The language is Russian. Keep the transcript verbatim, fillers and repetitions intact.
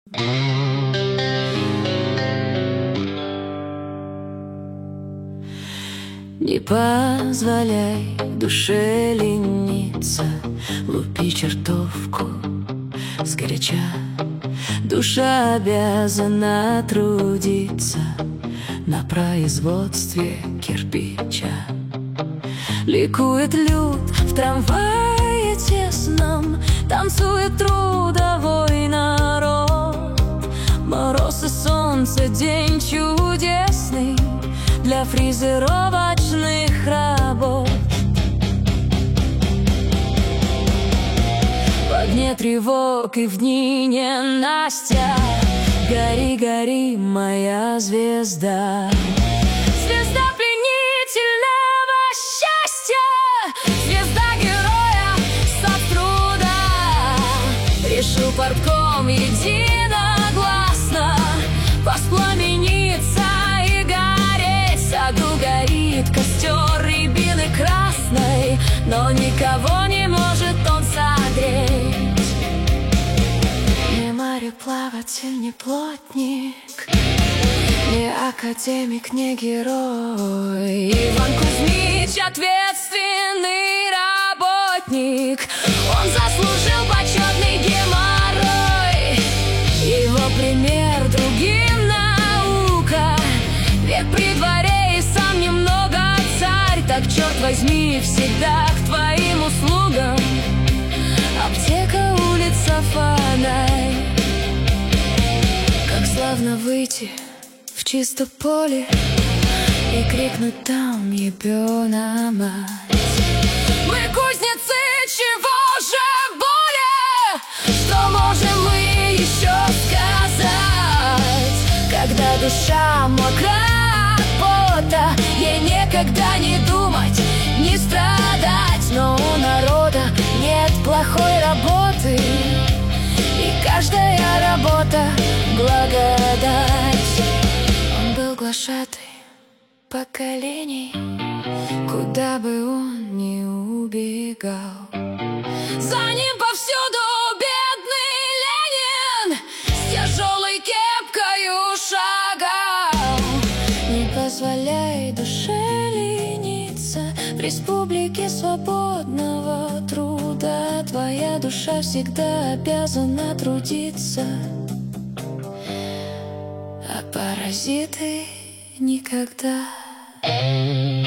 Не позволяй душе лениться, лупи чертовку сгоряча. Душа обязана трудиться на производстве кирпича. Ликует люд в трамвае тесном, танцует трудовой народ. Мороз и солнце, день чудесный для фрезеровочных работ. В дне тревог и в дни ненастья гори, гори, моя звезда. Звезда пленительного счастья, звезда героя соцтруда. Решил партком единогласно воспламениться и гореть. В саду горит костер рябины красной, но никого не может он согреть. Не мореплаватель, не плотник, не академик, не герой. Иван Кузьмич — ответственный работник, он заслужил почетный геморрой. Его пример другим наука, век при дворе и сам немного царь. Так, черт возьми, всегда к твоим услугам аптека, улица, фонарь. Как славно выйти в чисто поле и крикнуть там: ебёна мать! Мы кузнецы, чего же более? Что можем мы еще сказать? Когда душа мокра от пота, ей некогда не думать, не страдать. Но у народа нет плохой работы, и каждая работа — благодать. Он был глашатай поколений, куда бы он ни убегал. За ним повсюду бедный Ленин с тяжелой кепкою шагал. Не позволяй душе лениться в республике свободного труда. Твоя душа всегда обязана трудиться, а паразиты никогда.